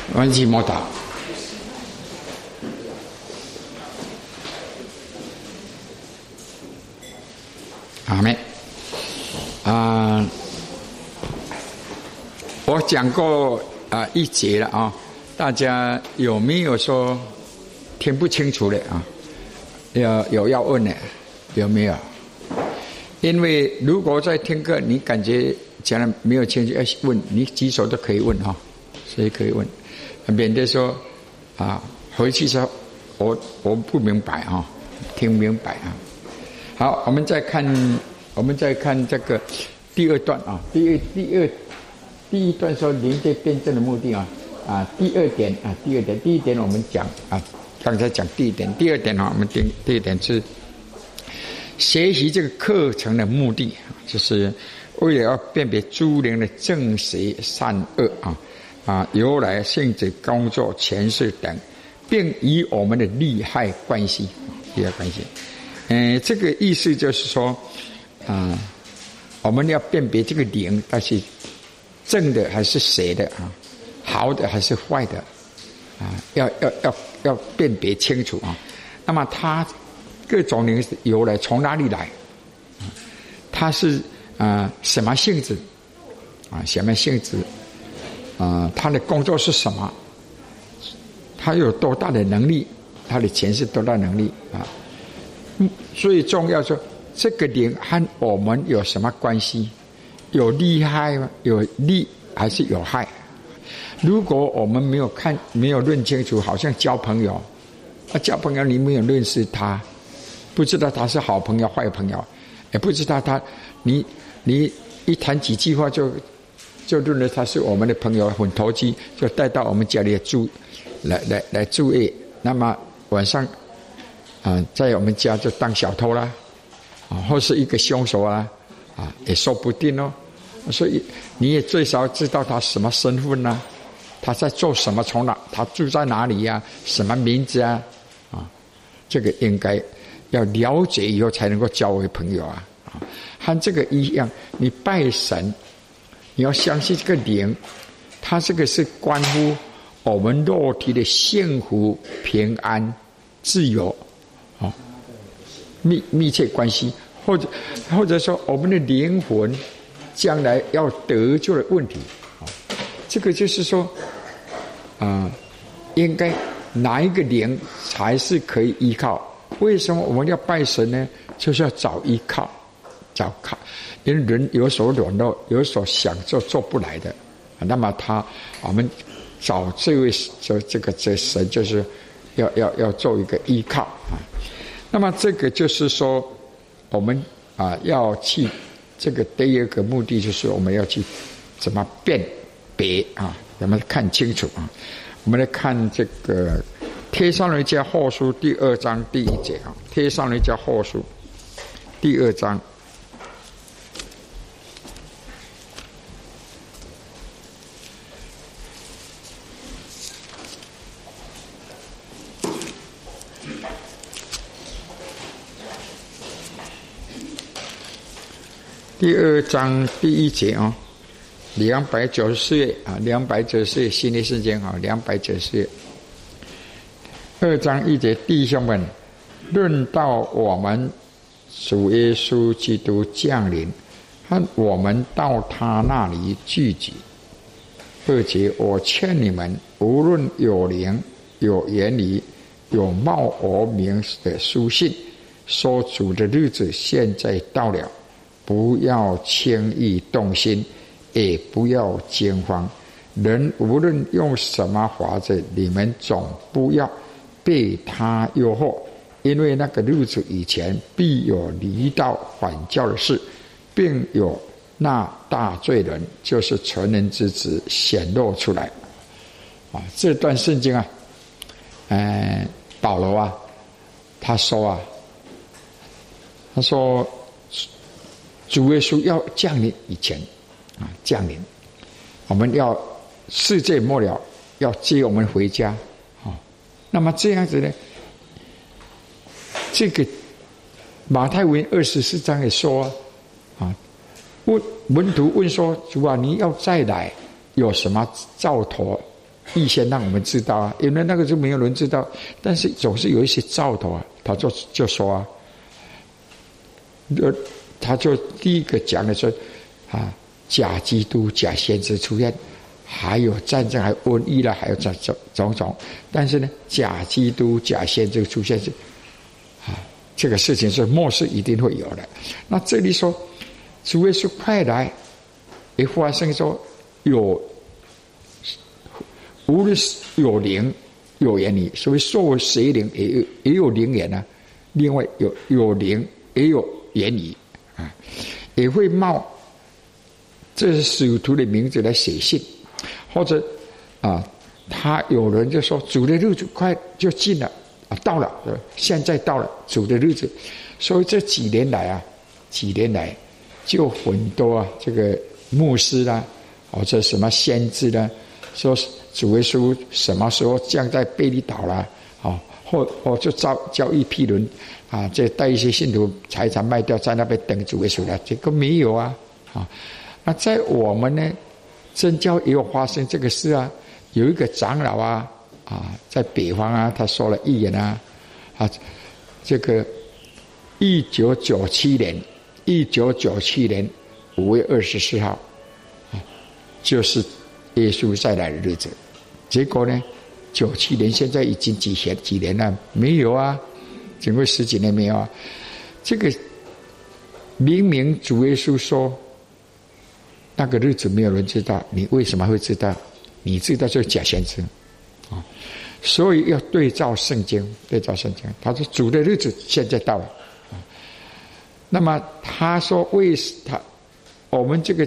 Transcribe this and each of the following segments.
关系莫打。阿妹，我讲过一节了啊，大家有没有说听不清楚的啊？有要问的，有没有？因为如果在听课，你感觉讲了没有清楚，要问你举手都可以问哈，所以可以问，免得说回去说我不明白啊，听明白啊。好，我们再看这个第二段啊，第一段说临界辩证的目的第二点，第一点我们讲刚才讲第一点，第二点我们第一点是学习这个课程的目的，就是为了要辨别诸灵的正邪善恶由来性质工作前世等，并与我们的利害关系这个意思就是说我们要辨别这个灵它是正的还是邪的好的还是坏的要辨别清楚那么它各种灵由来从哪里来它是什么性质它的工作是什么，它有多大的能力，它的前世多大能力最重要说这个灵和我们有什么关系，有利害吗？有利还是有害？如果我们没有论清楚，好像交朋友交朋友你没有认识他，不知道他是好朋友坏朋友，也不知道你一谈几句话就认为他是我们的朋友，很投机，就带到我们家里来住业，那么晚上在我们家就当小偷啦或是一个凶手也说不定所以你也最少知道他什么身份他在做什么，他住在哪里什么名字这个应该要了解以后才能够交为朋友和这个一样，你拜神你要相信这个灵，它这个是关乎我们肉体的幸福平安自由密切关系，或者说我们的灵魂将来要得救的问题这个就是说应该哪一个灵才是可以依靠？为什么我们要拜神呢？就是要找依靠，因为人有所软弱，有所想做不来的那么我们找这位这神就是要做一个依靠那么这个就是说我们要去这个第二个目的就是我们要去怎么辨别怎么看清楚我们来看这个帖撒罗尼迦后书第2章第1节帖撒罗尼迦后书第2章第2章第1节294页294页新约圣经294页2章1节，弟兄们，论到我们主耶稣基督降临和我们到他那里聚集。2节，我劝你们，无论有灵、有言语、有冒我名的书信，说主的日子现在到了，不要轻易动心，也不要惊慌。人无论用什么法子，你们总不要被他诱惑，因为那个日子以前必有离道反教的事，并有那大罪人，就是成人之子显露出来这段圣经保罗他说主耶稣要降临以前降临，我们要世界末了，要接我们回家那么这样子呢，这个马太福音24章也说门徒问说，主啊，你要再来有什么兆头预先让我们知道啊，因为那个就没有人知道，但是总是有一些兆头啊，他就说啊，他就第一个讲的说啊，假基督、假先知出现，还有战争，还有瘟疫了，还有种种。但是呢，假基督、假先知出现是啊，这个事情是末世一定会有的。那这里说主耶稣快来，也发生说无论是有灵有言语，所以受邪灵也有灵言啊。另外有灵也有言语啊，也会冒这是使徒的名字来写信，或者啊，他有人就说主的日子快就近了啊，到了，现在到了主的日子。所以这几年来就很多啊，这个牧师啦，或者什么先知啦，说主耶稣什么时候降在贝利岛啦，或就叫一批人啊，这带一些信徒财产卖掉，在那边等主耶稣了，这个没有啊。那在我们呢，真教也有发生这个事啊。有一个长老啊，在北方啊，他说了预言啊，这个1997年5月24号，就是耶稣再来的日子。结果呢，97年现在已经几年了？没有啊，整个10几年没有啊。这个明明主耶稣说那个日子没有人知道，你为什么会知道？你知道就是假先知啊。所以要对照圣经。他说主的日子现在到了。那么他说我们这个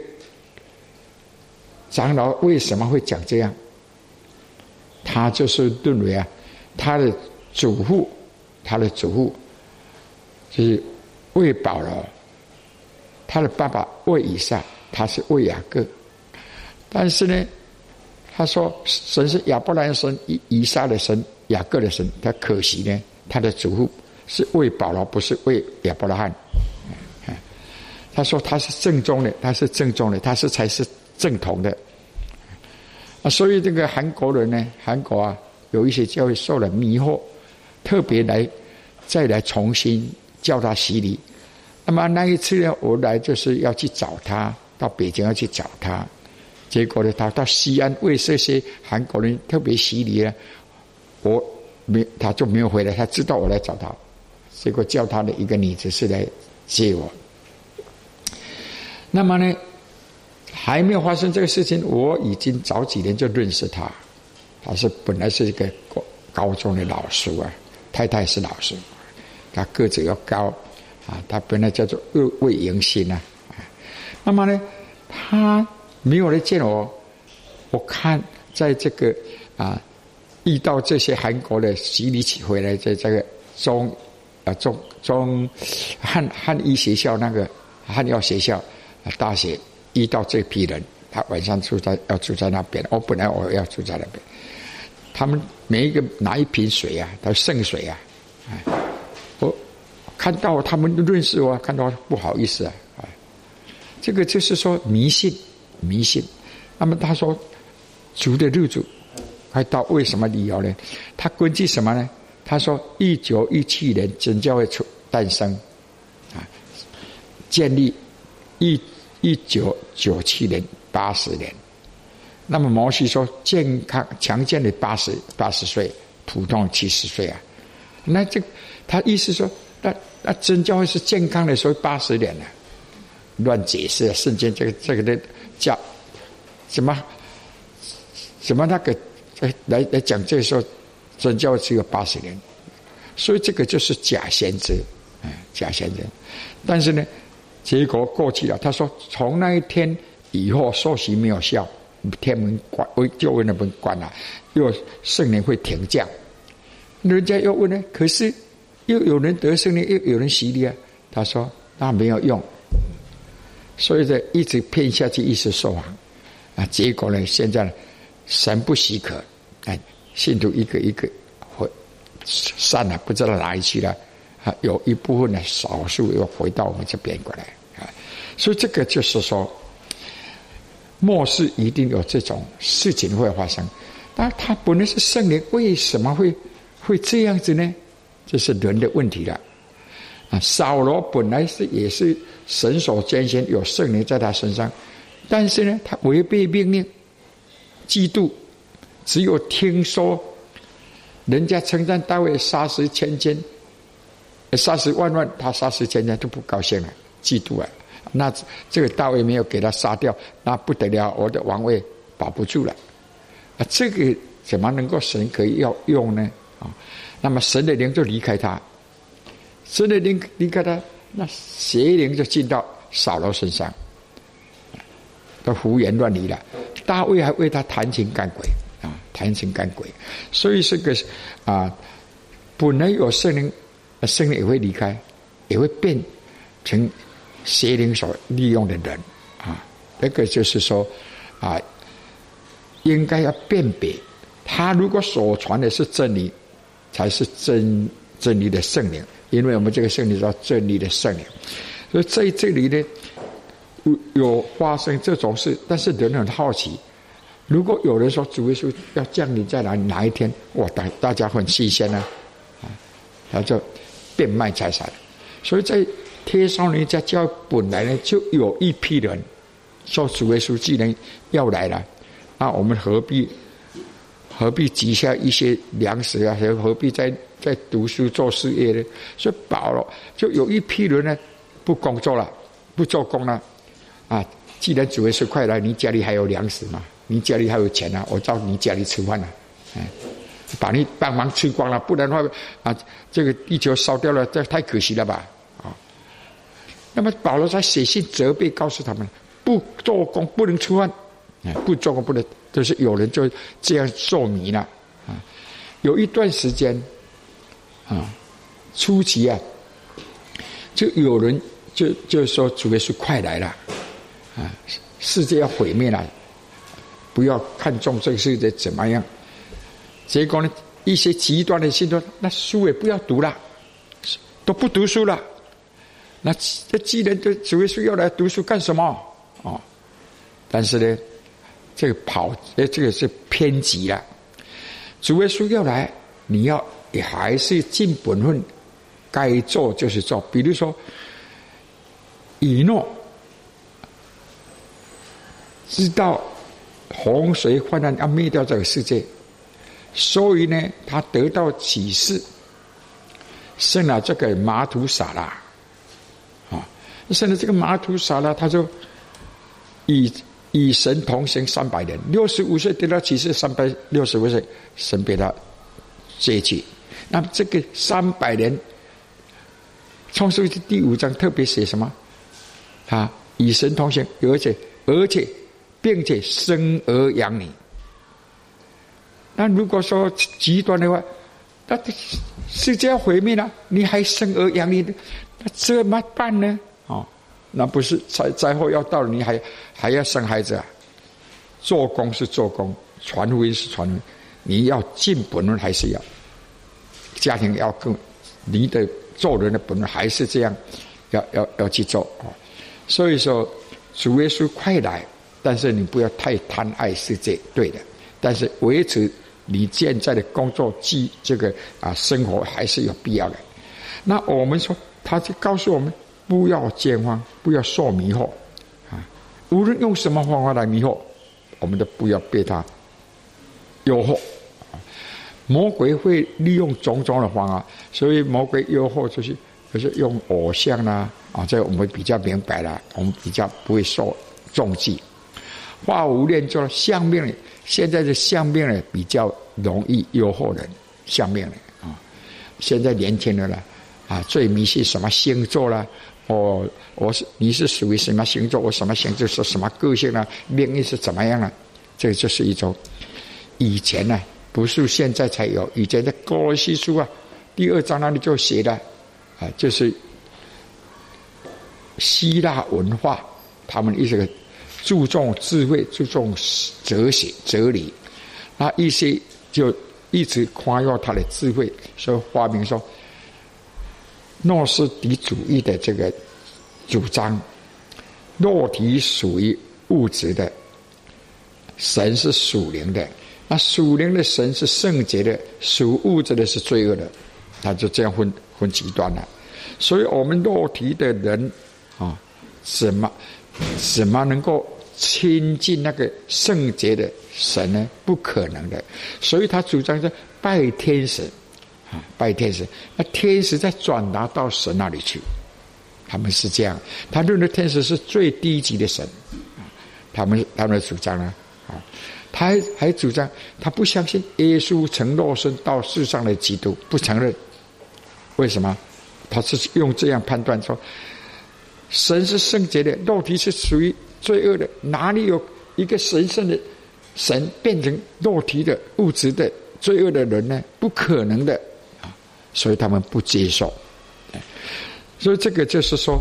长老为什么会讲这样？他就是认为啊，他的祖父就是喂保罗，他的爸爸喂以撒，他是喂雅各。但是呢，他说神是亚伯兰的神，以撒的神，雅各的神。他可惜呢，他的祖父是喂保罗，不是喂亚伯拉罕。他说他是正宗的，他才是正统的。所以这个韩国人呢，韩国啊，有一些教会受了迷惑，特别再来重新叫他洗礼。那么那一次呢，我来就是要去找他，到北京要去找他。结果呢，他到西安为这些韩国人特别洗礼呢，他就没有回来。他知道我来找他，结果叫他的一个女子是来接我。那么呢，还没有发生这个事情，我已经早几年就认识他。他本来是一个高中的老师啊，太太是老师，他个子又高啊，他本来叫做魏迎新啊。那么呢，他没有来见我。我看在这个遇到这些韩国的洗礼起回来，在这个汉医学校那个汉药学校大学遇到这批人，他晚上要住在那边。本来我要住在那边。他们每一个拿一瓶水啊，他圣水啊，我看到他们认识我，看到不好意思啊，这个就是说迷信。那么他说主的日子快到，为什么理由呢？他根据什么呢？他说1917年真教会诞生建立1997年80年。那么摩西说健康强健的80岁，普通70岁啊。那他意思说那真教会是健康的，所以80年了。乱解释啊，圣经这个的叫什么那个来讲，这个时候真教会只有80年，所以这个就是假先知，假先知。但是呢，结果过去了。他说从那一天以后，受洗没有效，天门关，救恩的门关了，又圣灵会停降。人家又问呢，可是又有人得圣灵，又有人洗礼啊。他说那没有用，所以一直骗下去，一直受罚结果呢，现在神不许可，信徒一个一个散了，不知道哪里去了。有一部分呢，少数又回到我们这边过来所以这个就是说，末世一定有这种事情会发生。 那他本来是圣灵，为什么会这样子呢？这是人的问题了。扫罗本来也是神所拣选，有圣灵在他身上，但是呢，他违背命令，嫉妒，只有听说人家称赞大卫杀死千千，杀死万万，他杀死千千就不高兴了，嫉妒了。那这个大卫没有给他杀掉，那不得了，我的王位保不住了。这个怎么能够神可以要用呢？那么神的灵就离开他，神的灵离开他，那邪灵就进到扫罗身上，都胡言乱语了。大卫还为他弹琴赶鬼弹琴赶鬼。所以这个本来有圣灵，圣灵也会离开，也会变成邪灵所利用的人那个就是说应该要辨别，他如果所传的是真理，才是真理的圣灵，因为我们这个圣灵叫真理的圣灵。所以在这里呢，有发生这种事，但是人很好奇，如果有人说主耶稣要降临在哪一天，大家很新鲜他就变卖财产。所以在帖撒罗尼迦教会本来呢就有一批人说主耶稣既然要来了，那我们何必积下一些粮食何必在读书做事业呢？所以保罗就有一批人呢不工作了，不做工了既然主耶稣快来，你家里还有粮食嘛？你家里还有钱我到你家里吃饭把你帮忙吃光了，不然的话这个地球烧掉了，这太可惜了吧那么保罗在写信责备，告诉他们不做工不能吃饭不做工不能，就是有人就这样做迷了有一段时间初期就有人就说主耶稣快来了世界要毁灭了，不要看重这个世界怎么样。结果呢，一些极端的信徒，那书也不要读了，都不读书了。那既然主耶稣要来读书干什么但是呢，这个是偏激了。主耶稣要来，你还是尽本分，该做就是做。比如说以诺知道洪水泛滥要灭掉这个世界，所以呢他得到启示，生了这个马土撒拉生了这个马土撒拉，他就与神同行300年，65岁得到启示，365岁神被他接去。那么这个300年，创世记第5章特别写什么与神同行，而且并且生儿养女。那如果说极端的话，那世界要毁灭了，你还生儿养女，那怎么办呢？那不是灾祸要到了，你还要生孩子做工是做工，传福音是传福音，你要尽本分还是要家庭要更你的做人的本分还是这样，要去做所以说主耶稣快来，但是你不要太贪爱世界，对的。但是维持你现在的工作这个生活还是有必要的。那我们说，他就告诉我们不要惊慌，不要受迷惑无论用什么方法来迷惑，我们都不要被他诱惑魔鬼会利用种种的方法，所以魔鬼诱惑就是用偶像啦这个我们比较明白了，我们比较不会受重击。化无念做相命呢，现在的相命呢比较容易诱惑人，相命呢现在年轻人了最迷信什么星座啦你是属于什么星座，我什么星座是什么个性啦，命运是怎么样啦，这个就是一种以前不是现在才有，以前的哥罗西书第2章那里就写的就是希腊文化，他们一直注重智慧，注重哲学哲理，那一些就一直夸耀他的智慧，所以发明说诺斯底主义的这个主张，肉体属于物质的，神是属灵的， 那属灵的神是圣洁的，属物质的是罪恶的，他就这样分极端了。所以我们肉体的人啊，怎么能够亲近那个圣洁的神呢？不可能的。所以他主张是拜天使啊，拜天使。那天使再转达到神那里去，他们是这样。他认为天使是最低级的神，他们的主张呢啊，他还主张他不相信耶稣成肉身到世上的基督，不承认。为什么？他是用这样判断说，神是圣洁的，肉体是属于罪恶的，哪里有一个神圣的神变成肉体的物质的罪恶的人呢？不可能的啊！所以他们不接受。所以这个就是说，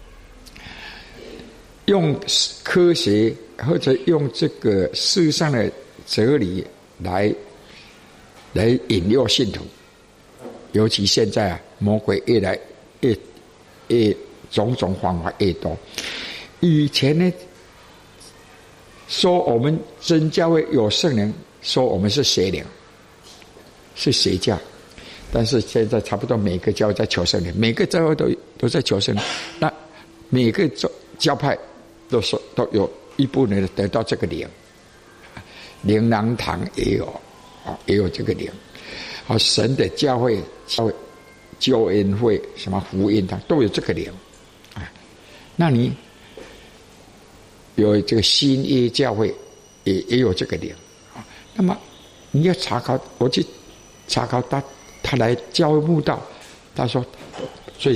用科学或者用这个世上的哲理来引诱信徒，尤其现在啊，魔鬼越来越种种方法越多。以前呢，说我们真教会有圣灵，说我们是邪灵，是邪教。但是现在差不多每个教会在求圣灵，每个教会都在求圣灵。那每个教派都有一部分人得到这个灵，灵粮堂也有这个灵。好，神的教会、救恩会、什么福音堂都有这个灵啊。那你有这个新约教会也有这个灵啊。那么你要查考，我去查考他来教会慕道，他说最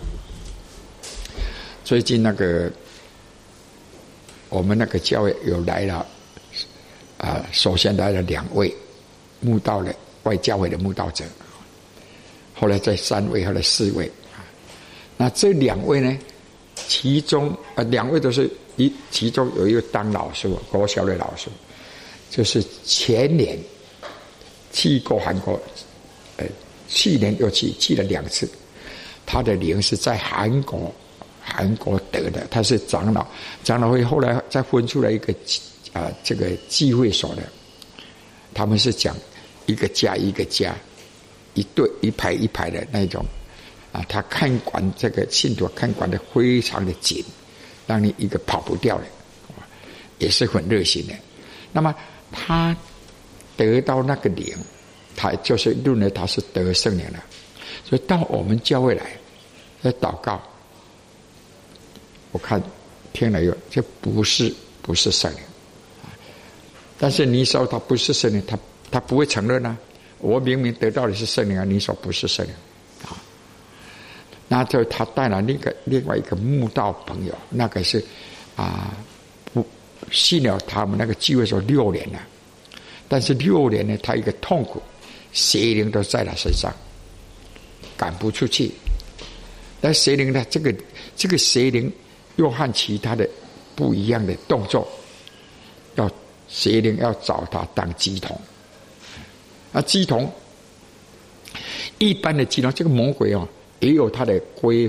近那个我们那个教会有来了首先来了2位慕道的外教会的慕道者，后来再3位，后来4位。那这2位呢，其中2位都是其中有一个当老师，国小的老师，就是前年去过韩国，去年又去了2次。他的灵是在韩国得的，他是长老会后来再分出来一个这个聚会所的，他们是讲一个家一个家，一对一排一排的那种啊，他看管这个信徒看管的非常的紧，让你一个跑不掉的，也是很热心的。那么他得到那个灵，他就是认为他是得圣灵了，所以到我们教会来祷告，我看听了以后，这不是圣灵，但是你说他不是圣灵，他不会承认啊。我明明得到的是圣灵啊，你说不是圣灵啊？那就他带了另外一个慕道朋友，那个是不信了他们那个聚会所6年了，但是6年呢，他一个痛苦，邪灵都在他身上，赶不出去。但邪灵呢，这个邪灵又和其他的不一样的动作，邪灵要找他当乩童。乩童一般的乩童，这个魔鬼也有他的规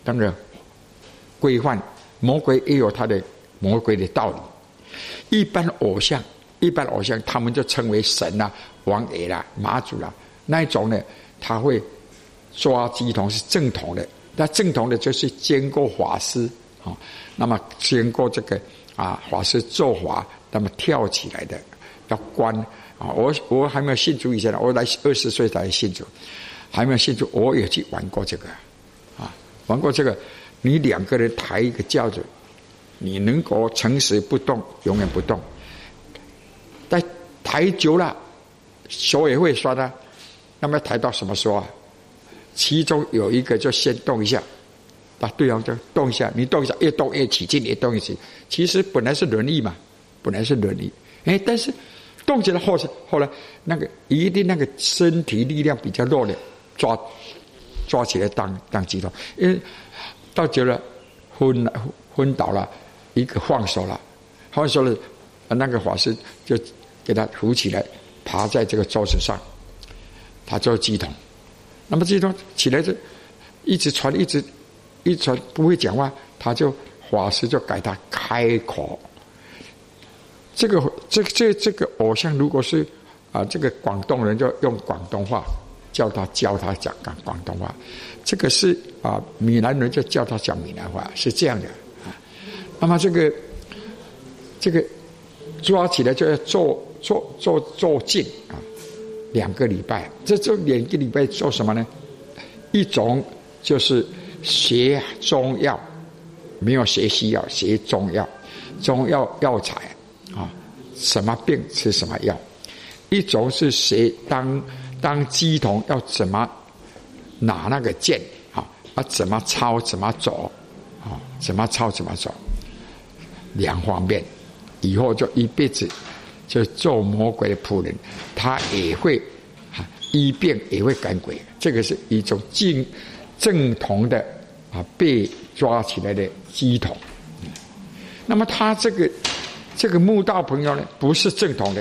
范，魔鬼也有他的魔鬼的道理。一般偶像他们就称为神啦、王爷啦、妈祖啦，那一种呢，他会抓乩童是正统的。那正统的就是经过法师那么经过这个法师做法，那么跳起来的要关我还没有信主以前，我来20岁才信主，还没有信主，我也去玩过这个玩过这个。你2个人抬一个轿子，你能够诚实不动，永远不动。但抬久了，手也会酸啊。那么抬到什么时候啊？其中有一个就先动一下，把对方就动一下，你动一下，越动越起劲，越动越起。其实本来是轮椅嘛，但是动起来后来那个一定那个身体力量比较弱的抓起来当乩童，因为到久了昏倒了，一个放手了，那个法师就给他扶起来，爬在这个桌子上，他做乩童。那么乩童起来就一直传不会讲话，法师就给他开口。这个偶像如果是这个广东人就用广东话教他讲广东话，这个是闽南人就教他讲闽南话，是这样的啊。那么这个抓起来就要做禁啊，2个礼拜。这2个礼拜做什么呢？一种就是学中药，没有学西药，学中药，中药药材啊，什么病吃什么药。一种是学当鸡童要怎么拿那个剑怎么操怎么走怎么操怎么走，2方面。以后就一辈子就做魔鬼的仆人，他也会医病也会赶鬼。这个是一种正统的被抓起来的鸡童。那么他这个慕道朋友呢，不是正统的，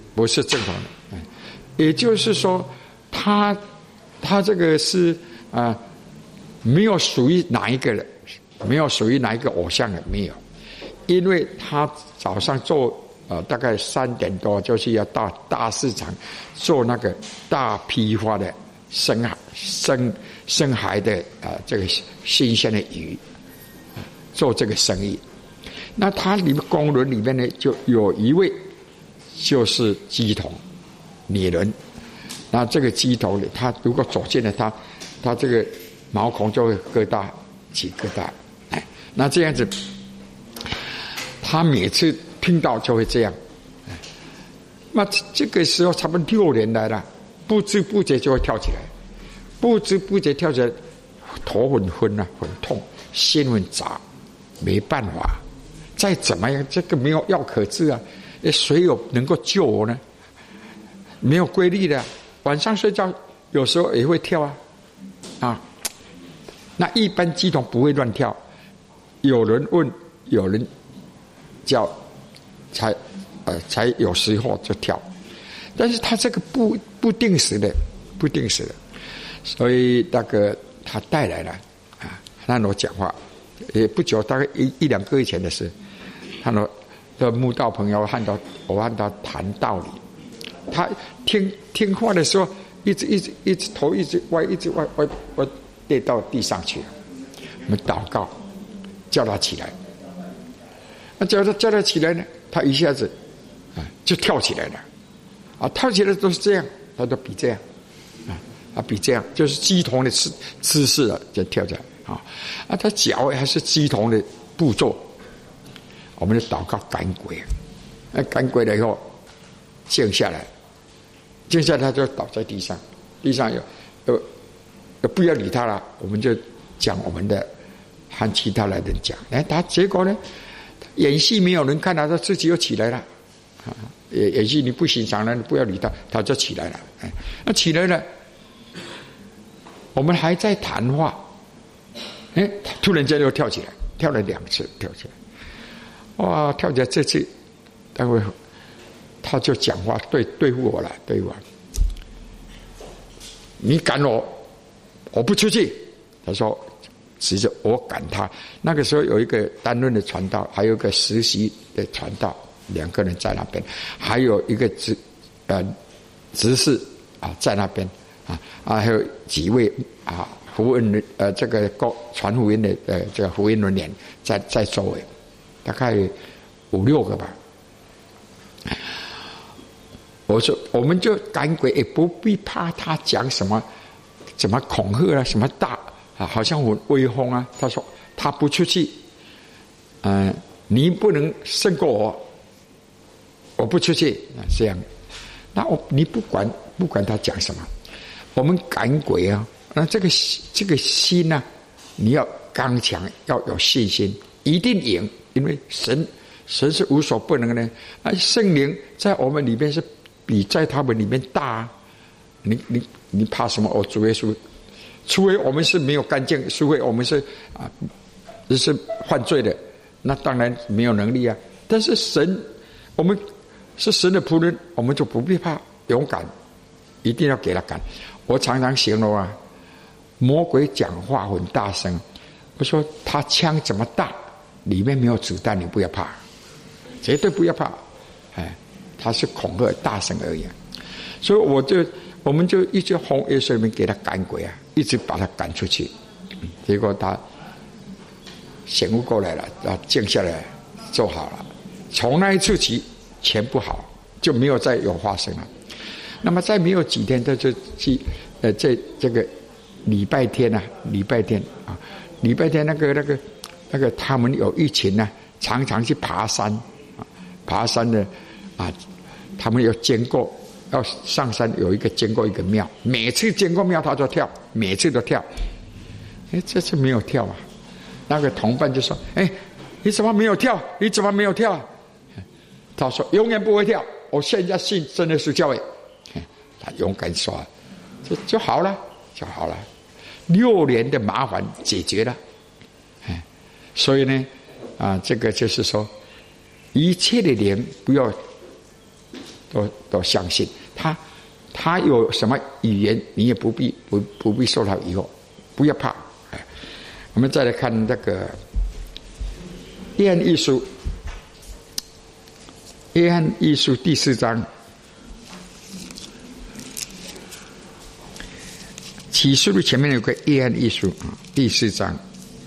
也就是说他这个是没有属于哪一个人，没有属于哪一个偶像的，没有。因为他早上做大概3点多就是要到大市场做那个大批发的生孩的这个新鲜的鱼，做这个生意。那他里面工人里面呢，就有一位就是鸡童女人。那这个鸡童呢，他如果走进了他这个毛孔就会起疙瘩。那这样子他每次听到就会这样。那这个时候差不多6年来了，不知不觉就会跳起来，头很昏很痛，心很杂，没办法，再怎么样这个没有药可治啊，谁有能够救我呢？没有规律的，晚上睡觉有时候也会跳那一般鸡童不会乱跳，有人问，有人叫，才有时候就跳，但是他这个不定时的，所以那个他带来了让我讲话，也不久，大概1-2个月前的事，他的慕道朋友我和他谈道理，他听话的时候，一直头一直歪，跌到地上去了。我们祷告，叫他起来。那叫他起来呢，他一下子就跳起来了。跳起来都是这样，他都比这样，比这样，就是鸡童的姿势了，就跳起来他脚还是鸡童的步骤。我们就祷告赶鬼，赶鬼了以后，静下来他就倒在地上有不要理他了，我们就讲我们的，和其他人讲。他结果呢，演戏没有人看他自己又起来了。演戏你不欣赏了，你不要理他，他就起来了。那起来了，我们还在谈话，突然间又跳起来，跳了2次，跳起来，哇，跳起来这次，待会他就讲话对付我了，你赶我不出去。他说指着我赶他。那个时候有一个担任的传道，还有一个实习的传道，2个人在那边，还有一个执事在那边还有几位福音这个传福音的这个福音人员在周围，大概5-6个吧。我说我们就赶鬼，也不必怕他讲什么恐吓什么好像很威风啊。他说他不出去，你不能胜过我不出去这样。那你不管他讲什么，我们赶鬼那这个心你要刚强，要有信心，一定赢，因为神是无所不能的。圣灵在我们里面是比在他们里面大。你怕什么？主耶稣，除非我们是没有干净，除非我们是犯罪的，那当然没有能力啊。但是我们是神的仆人，我们就不必怕，勇敢，一定要给他赶。我常常形容魔鬼讲话很大声，我说他枪怎么大，里面没有子弹，你不要怕，绝对不要怕。他是恐吓大声而已。 所以我们就一直从耶稣里面给他赶鬼啊，一直把他赶出去。结果他醒悟过来了，静下来做好了。从那一次起，全部好，就没有再有发生了。那么再没有几天，他就去这个礼拜天啊，礼拜天那个他们有一群呢，常常去爬山啊，爬山的啊，他们有经过。要上山有一个经过一个庙，每次经过庙他就跳，每次都跳。这次没有跳啊！那个同伴就说：“你怎么没有跳？你怎么没有跳？”他说：“永远不会跳，我现在信真的是教会。”他勇敢说：“这就好了，就好了。6年的麻烦解决了。”所以呢，这个就是说，一切的灵不要。都相信他有什么语言，你也不必受他疑惑，不要怕。我们再来看这个约翰一书，约翰一书第4章，启示录前面有个约翰一书第4章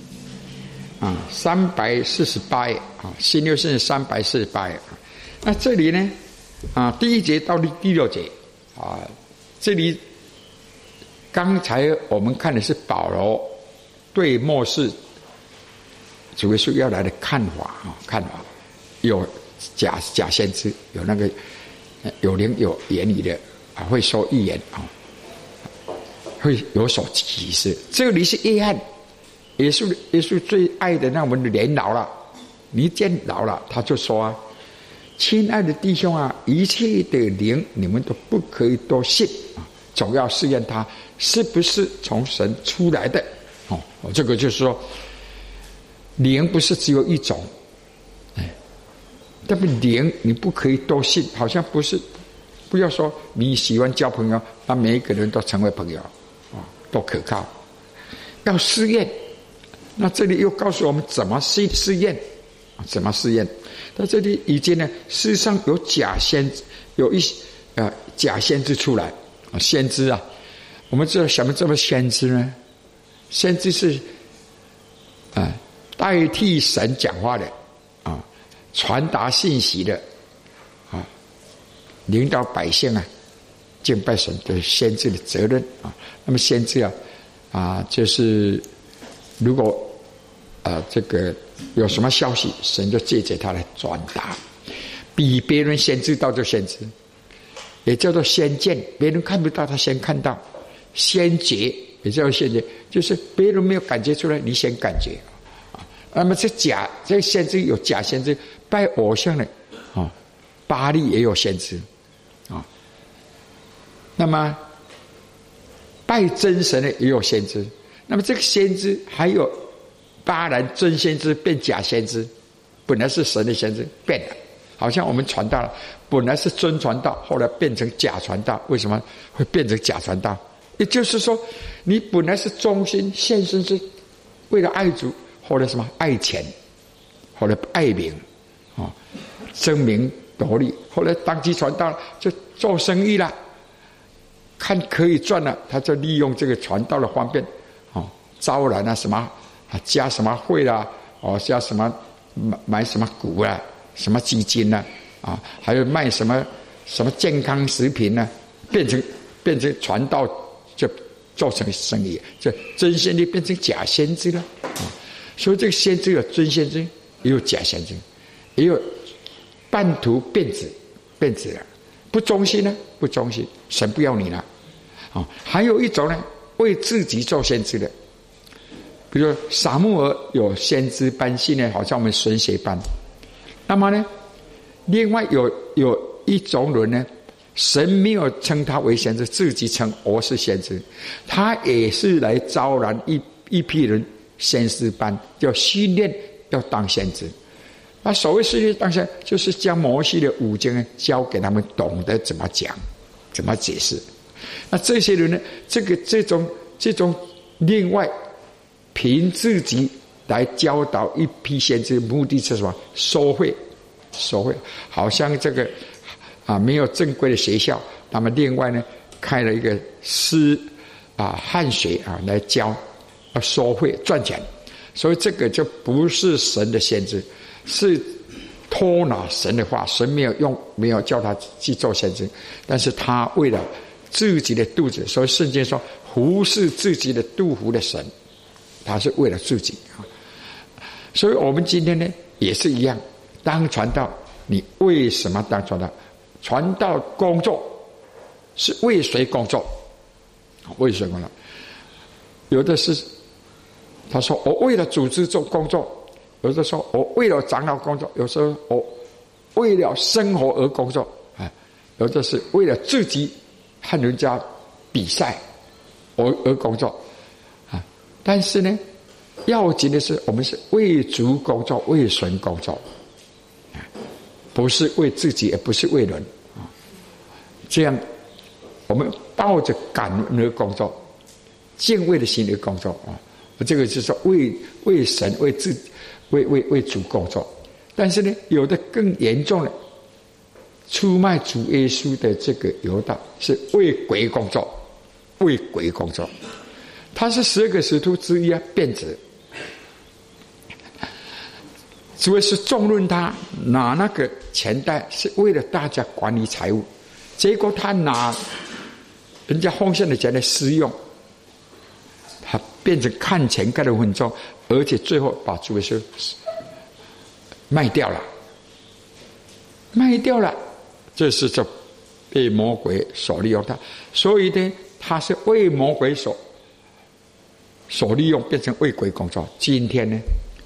348页新约圣经348页。那这里呢？第1节到第6节这里刚才我们看的是保罗对末世主耶稣要来的看法有假先知，有那个有灵有言语的会说预言会有所启示。这里是约翰，耶稣最爱的那我们的年老了，你见老了，他就说亲爱的弟兄啊，一切的灵你们都不可以多信总要试验他是不是从神出来的这个就是说，灵不是只有一种，但是灵你不可以多信，好像不是，不要说你喜欢交朋友，那每一个人都成为朋友都可靠，要试验。那这里又告诉我们怎么试验，怎么试验。在这里已经呢，事实上有假先知，有假先知出来先知我们知道什么这么先知呢？先知是代替神讲话的传达信息的领导百姓敬拜神的先知的责任那么先知就是如果这个有什么消息，神就借着他来转达，比别人先知道就先知，也叫做先见，别人看不到他先看到，先觉也叫做先觉，就是别人没有感觉出来，你先感觉那么这个先知有假先知，拜偶像的巴力也有先知那么拜真神的也有先知，那么这个先知还有巴兰真先知变假先知，本来是神的先知变了，好像我们传道了，本来是真传道，后来变成假传道，为什么会变成假传道？也就是说，你本来是忠心献身是为了爱主，后来什么爱钱，后来爱名争名夺利，后来当机传道就做生意了，看可以赚了，他就利用这个传道的方便招揽什么加什么会啦加什么买什么股什么基金还有卖什么健康食品变成传道，就做成生意，这真先知变成假先知了所以这个先知有真先知，也有假先知，也有半途变质了，不忠心不忠心，神不要你了还有一种呢，为自己做先知的，比如说撒母耳有先知班训练，好像我们神学班。那么呢，另外有一种人呢，神没有称他为先知，自己称我是先知，他也是来招揽一批人先知班，要训练要当先知。那所谓训练当先，就是将摩西的五经教给他们，懂得怎么讲，怎么解释。那这些人呢，这种另外凭自己来教导一批先知，目的是什么？收贿，好像这个没有正规的学校， 那么另外呢，开了一个汉学来教，要收费赚钱，所以这个就不是神的先知，是偷拿神的话，神没有叫他去做先知，但是他为了自己的肚子，所以圣经说服侍自己的肚腹的神，他是为了自己啊。所以我们今天呢也是一样，当传道，你为什么当传道？传道工作是为谁工作？为谁工作？有的是他说我为了组织做工作，有的说我为了长老工作，有时候我为了生活而工作，有的是为了自己和人家比赛而工作啊。但是呢，要紧的是我们是为主工作，为神工作，不是为自己，也不是为人啊。这样我们抱着感恩的工作，敬畏的心的工作啊，这个就是为神、为自己、为主工作。但是呢，有的更严重的，出卖主耶稣的这个犹大是为鬼工作，为鬼工作。他是12个使徒之一变质，主要是重论他拿那个钱袋是为了大家管理财务，结果他拿人家奉献的钱来私用，他变成看钱看得很重，而且最后把主耶稣卖掉了，这是就被魔鬼所利用他，所以呢，他是为魔鬼所利用，变成为鬼工作。今天呢，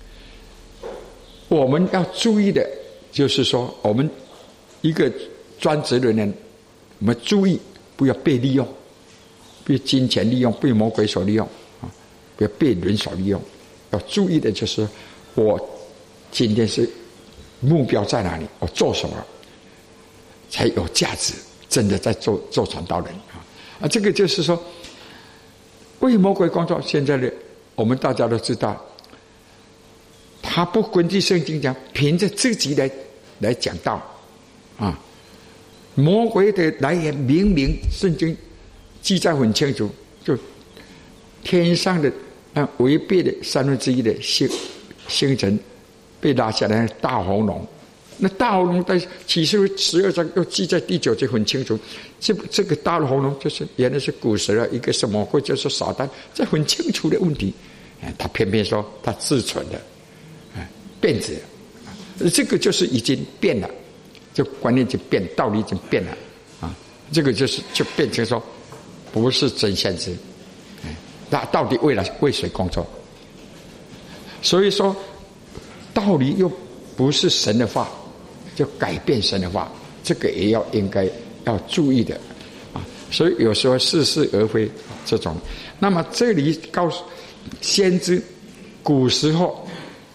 我们要注意的就是说，我们一个专职人员，我们注意不要被利用，被金钱利用，被魔鬼所利用啊，不要被人所利用。要注意的就是我今天是目标在哪里，我做什么才有价值，真的在做传道人啊！这个就是说，为魔鬼工作。现在呢，我们大家都知道，他不根据圣经讲，凭着自己来讲道啊。魔鬼的来源明明圣经记载很清楚，就天上的违背的1/3的星辰被拉下来，大红龙。那大红龙在启示录12章又记在第9节很清楚，这个大红龙就是原来是古时的一个什么会就是撒旦，这很清楚的问题，他偏偏说他自存的，变质了，这个就是已经变了，这观念就变，道理已经变了啊，这个就变成说不是真先知，那到底为谁工作？所以说道理又不是神的话，就改变神的话，这个也应该要注意的啊。所以有时候似是而非这种。那么这里告诉先知，古时候，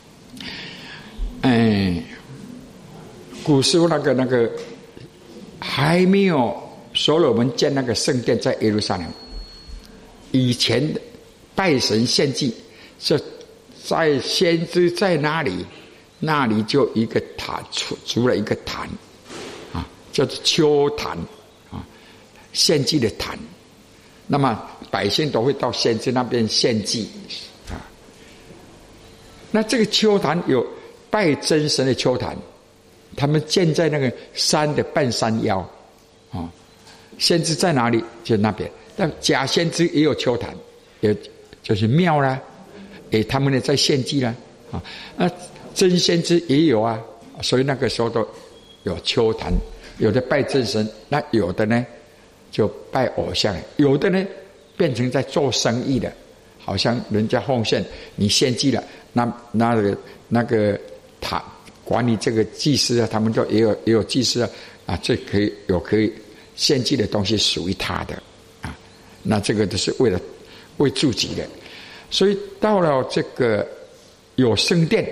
古时候那个还没有所罗门建那个圣殿在耶路撒冷，以前的拜神献祭是在先知在哪里？那里就一个坛，筑了一个坛啊，叫做丘坛啊，献祭的坛。那么百姓都会到先知那边献祭啊。那这个丘坛有拜真神的丘坛，他们建在那个山的半山腰啊。先知在哪里？就那边。但假先知也有丘坛，也就是庙啦，他们呢在献祭啦啊。那真先知也有啊，所以那个时候都有丘坛，有的拜真神，那有的呢就拜偶像，有的呢变成在做生意的，好像人家奉献你献祭了，那个他管理这个祭司啊，他们就也有祭司啊，这可以献祭的东西属于他的啊，那这个都是为自己的，所以到了这个有圣殿，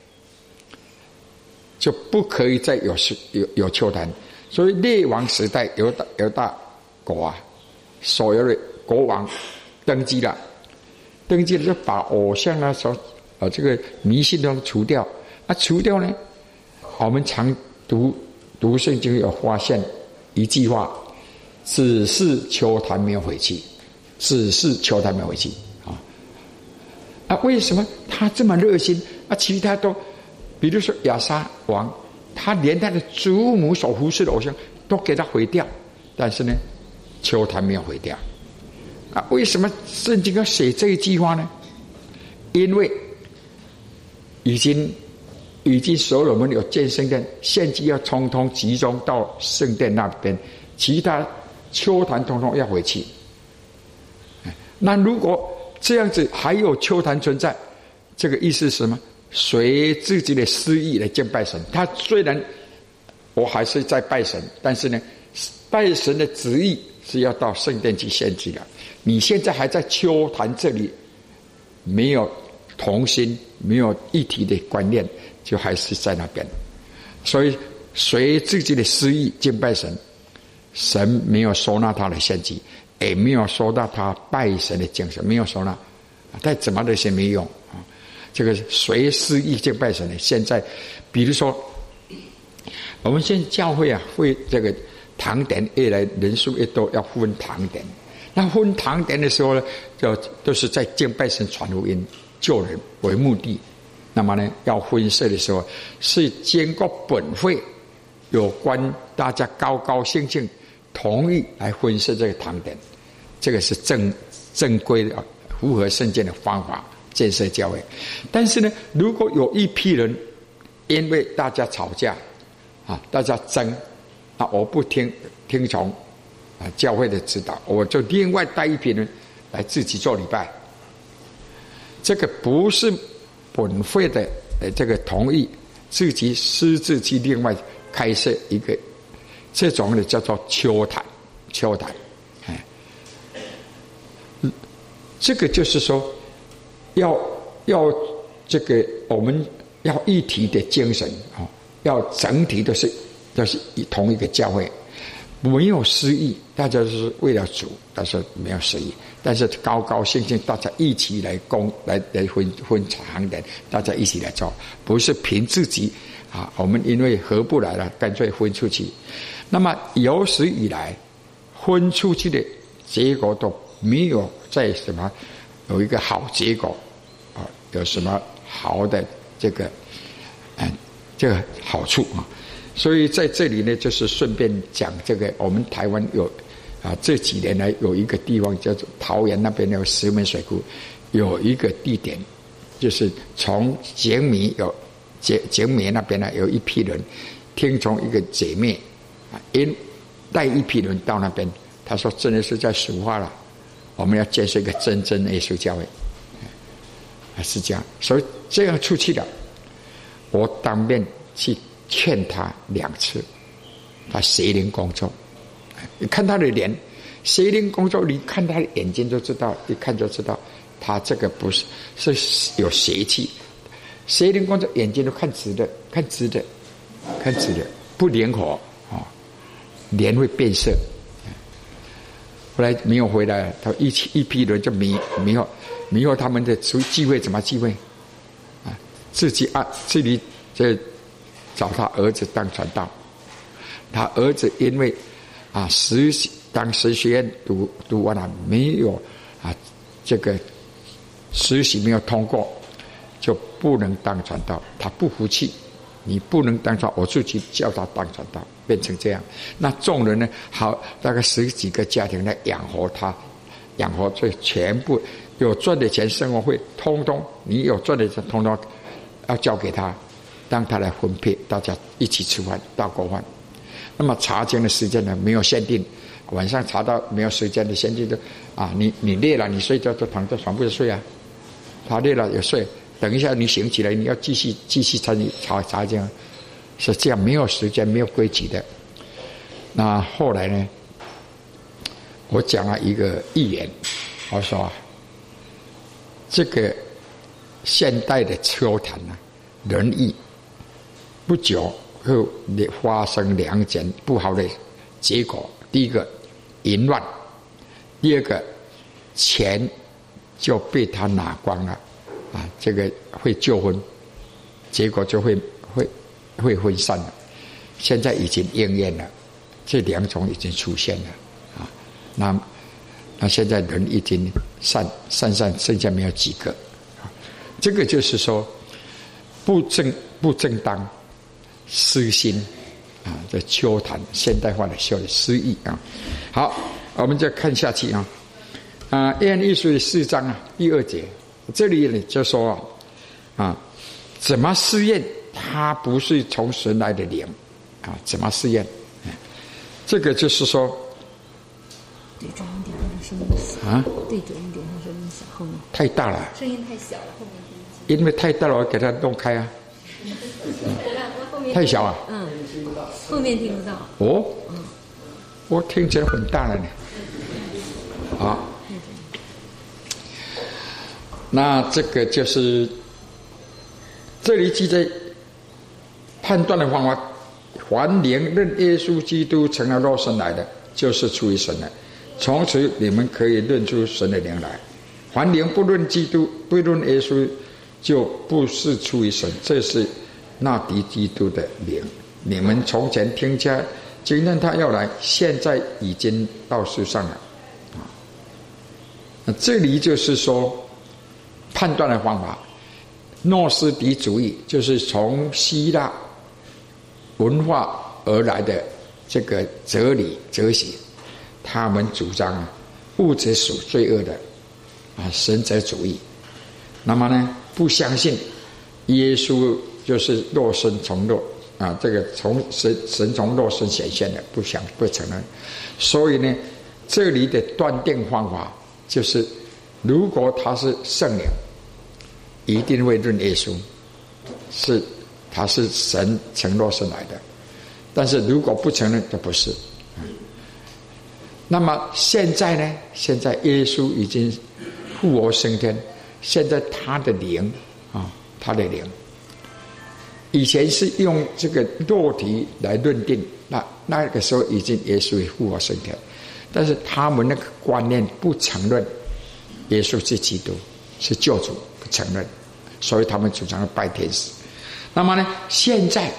就不可以再有丘坛。所以列王时代犹大国啊，所有的国王登基了就把偶像啊这个迷信都除掉。除掉呢，我们常读圣经有发现一句话： 只是秋坛没有回去，只是秋坛没有回去啊！为什么他这么热心啊？其他都，比如说亚撒王，他连他的祖母所服侍的偶像都给他毁掉，但是呢，秋坛没有毁掉啊！为什么圣经要写这一句话呢？因为已经所罗门有建圣殿，献祭要通通集中到圣殿那边，其他秋坛通通要回去。那如果这样子还有秋坛存在，这个意思是什么？随自己的私意来敬拜神。他虽然我还是在拜神，但是呢，拜神的旨意是要到圣殿去献祭的。你现在还在秋坛这里，没有同心，没有一体的观念，就还是在那边。所以随自己的私意敬拜神，神没有收纳他的献祭，也没有收到他拜神的精神，没有收纳，再怎么那些没用啊！这个随私意敬拜神的，现在比如说我们现在教会啊，会这个堂典越来人数越多，要分堂典。那分堂典的时候呢，都是在敬拜神、传福音、救人为目的。那么呢，要婚事的时候，是经过本会有关大家高高兴兴同意来婚事这个堂典，这个是正规的、符合圣经的方法建设教会。但是呢，如果有一批人因为大家吵架啊，大家争啊，我不听从教会的指导，我就另外带一批人来自己做礼拜。这个不是本会的这个同意，自己私自去另外开设一个，这种的叫做秋坛。这个就是说，要这个我们要一体的精神啊，要整体都是同一个教会。没有私意，大家是为了主，但是没有私意，但是高高兴兴，大家一起来分堂典，大家一起来做，不是凭自己啊。我们因为合不来了，干脆分出去。那么有史以来，分出去的结果都没有在什么有一个好结果啊，有什么好的这个好处啊。所以在这里呢，就是顺便讲这个，我们台湾有这几年来有一个地方叫做桃园那边有石门水库，有一个地点，就是从景美那边呢有一批人听从一个姐妹带一批人到那边，他说真的是在抒发了，我们要建设一个真正的耶稣教会，是这样。所以这样出去了，我当面去劝他2次，他邪灵工作。你看他的脸，邪灵工作，你看他的眼睛就知道，一看就知道，他这个不是有邪气。邪灵工作，眼睛都看直的，不灵活啊，脸会变色。后来没有回来，他一批人就迷惑他们的聚会怎么聚会啊？自己这找他儿子当传道，他儿子因为当实学院读完了，没有这个实习没有通过，就不能当传道。他不服气，你不能当传道，我自己叫他当传道，变成这样。那众人呢，好大概10几个家庭来养活他，所以全部有赚的钱，生活费通通，你有赚的钱通通要交给他。让他来分配，大家一起吃饭，大锅饭。那么查经的时间呢，没有限定，晚上查到没有时间的限定就你累了，你睡觉就躺在床不是睡啊，他累了也睡，等一下你醒起来，你要继续参与查经，是这样，没有时间，没有规矩的。那后来呢，我讲了一个预言，我说这个现代的秋坛仁义不久会发生2件不好的结果。第一个，淫乱；第二个，钱就被他拿光了这个会纠纷，结果就会分散了。现在已经应验了，这2种已经出现了那现在人已经散，剩下没有几个。这个就是说不正当私心啊，这秋谈现代化的修的诗意啊。好，我们再看下去啊。约翰一书的4章第2节，这里呢就说怎么试验它不是从神来的灵啊？怎么试验？这个就是说， 对准一点，让声音小对准一点，让声音小。后面太大了， 声音太小了，后面听不见。 因为太大了，我给它弄开啊。太小啊？ 后面听不到。 我听起来很大了呢。好，那这个就是这里记载判断的方法，凡灵认耶稣基督成了肉身来的，就是出于神的。从此你们可以认出神的灵来。凡灵不论基督，不论耶稣，就不是出于神，这是那敌基督的灵。你们从前听见经认他要来，现在已经到世上了。这里就是说判断的方法，诺斯底主义就是从希腊文化而来的这个哲理哲学，他们主张物质属罪恶的神哲主义。那么呢，不相信耶稣就是肉身从肉这个从神从肉身显现的，不承认。所以呢，这里的断定方法就是，如果他是圣灵，一定会认耶稣他是神成肉身来的。但是如果不承认，就不是。那么现在呢？现在耶稣已经复活升天，现在他的灵他的灵，以前是用这个肉体来认定，那个时候已经耶稣复活升天，但是他们那个观念不承认耶稣是基督是救主，不承认，所以他们主张要拜天使。那么呢，现在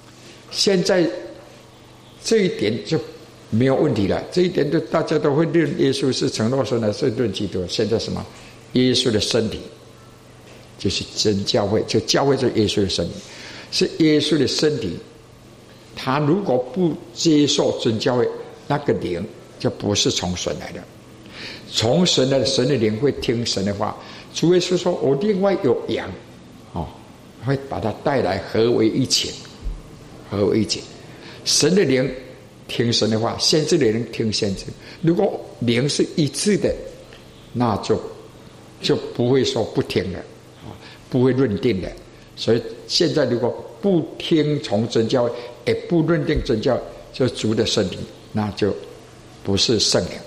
这一点就没有问题了，这一点就大家都会认耶稣是成肉身的，是认基督。现在什么？耶稣的身体就是真教会，就教会是耶稣的身体，是耶稣的身体。他如果不接受真教会，那个灵就不是从神来的。从神来的，神的灵会听神的话。主耶稣说：“我另外有羊，会把它带来合为一体，合为一体。”神的灵听神的话，先知的灵听先知。如果灵是一致的，那就不会说不听了，不会认定的。所以现在如果不听从真教，也不认定真教，就主的身体，那就不是圣灵。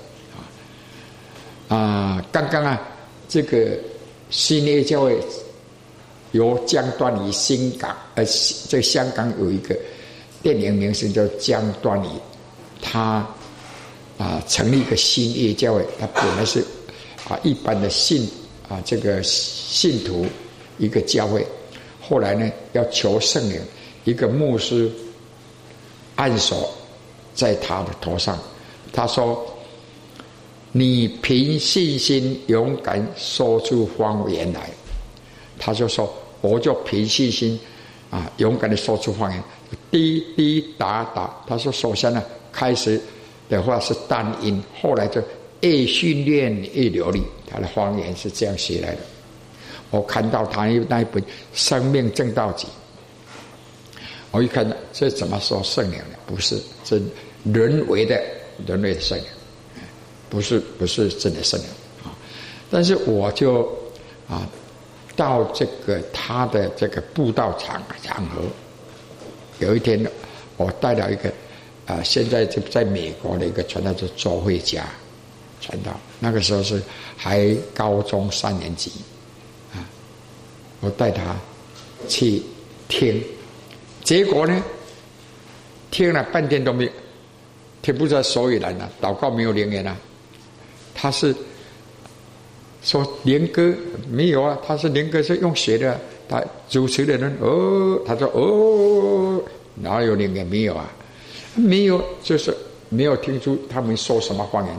刚刚这个新约教会由江端仪新港，在香港有一个电影明星叫江端仪，他成立一个新约教会，他本来是一般的这个信徒一个教会，后来呢要求圣灵，一个牧师按手在他的头上，他说：“你凭信心勇敢说出方言来。”他就说：“我就凭信心勇敢的说出方言，滴滴答答。”他说：“首先呢，开始的话是单音，后来就越训练越流利。”他的方言是这样学来的。我看到他那一本《生命正道集》，我一看这怎么说圣灵呢？不是，这人为的圣灵，不是真的圣灵但是我就到这个他的这个布道场合，有一天我带了一个现在就在美国的一个传道叫周慧佳传道，那个时候是还高中3年级我带他去听，结果呢听了半天都没有听不出来所以然祷告没有灵言他是说灵歌没有他是灵歌是用学的，他主持的人他说哪有灵言？没有没有，就是没有听出他们说什么方言，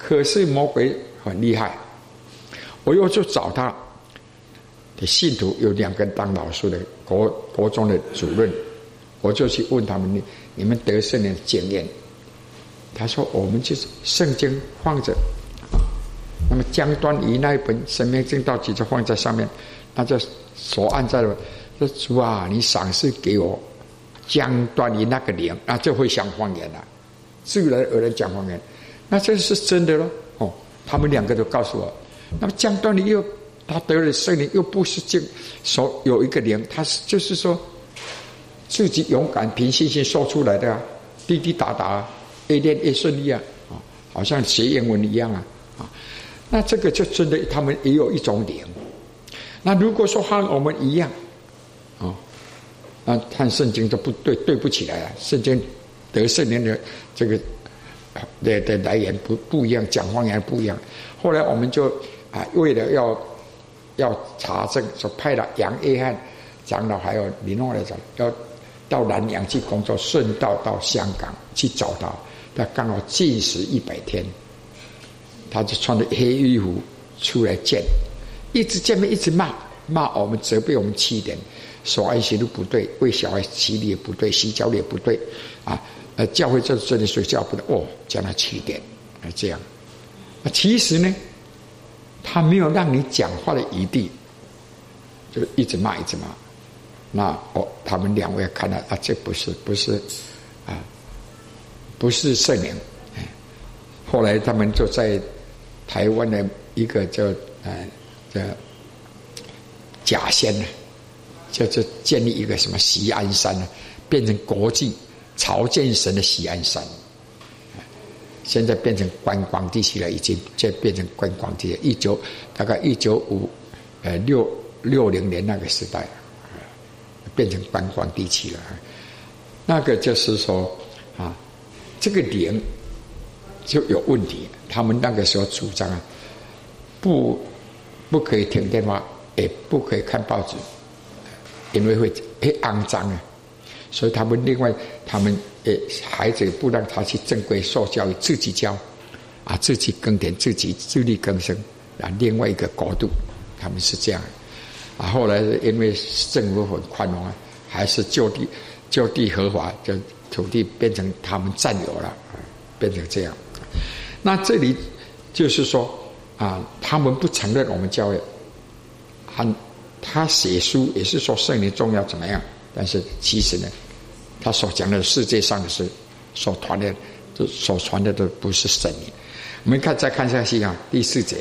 可是魔鬼很厉害，我又去找他的信徒，有2个当老师的国中的主任，我就去问他们：你们得圣灵的经验？他说：我们就是圣经放着，那么江端仪那一本《生命证道集》就放在上面，那就手按在了。说主啊，你赏赐给我江端仪那个灵，那就会讲方言了，自然而然讲方言，那这是真的咯。哦，他们2个都告诉我。那么江端仪他得了圣灵，又不是手有一个灵，他是就是说自己勇敢凭信心说出来的啊，滴滴答答，越练越顺利啊，好像学英文一样啊。那这个就真的，他们也有一种灵。那如果说和我们一样，看圣经都不对不起来啊。圣经得圣灵的这个的来源不一样，讲方言不一样。后来我们就为了要查证，就派了杨约翰长老还有林诺来讲，要到南洋去工作，顺道到香港去找他刚好禁食100天，他就穿着黑衣服出来见，一直见面，一直骂我们，责备我们7点，守安息日不对，为小孩洗礼也不对，洗脚也不对啊，教会这里睡觉不对，讲了7点，这样。其实呢，他没有让你讲话的余地，就一直骂。那他们2位看到这不是圣灵。后来他们就在台湾的一个叫假仙呢，就建立一个什么锡安山呢，变成国际朝见神的锡安山。现在变成观光地区了，已经就变成观光地区。大概1960年那个时代，变成观光地区了。那个就是说这个灵就有问题。他们那个时候主张不可以听电话，也不可以看报纸，因为会肮脏啊。所以他们孩子不让他去正规受教育，自己教自己耕田，自己自力更生另外一个国度，他们是这样后来因为政府很宽容还是就地合法，就土地变成他们占有了，变成这样。那这里就是说他们不承认我们教会，他写书也是说圣灵重要怎么样，但是其实呢，他所讲的世界上的事，所传的都不是圣灵。我们再看下去第4节，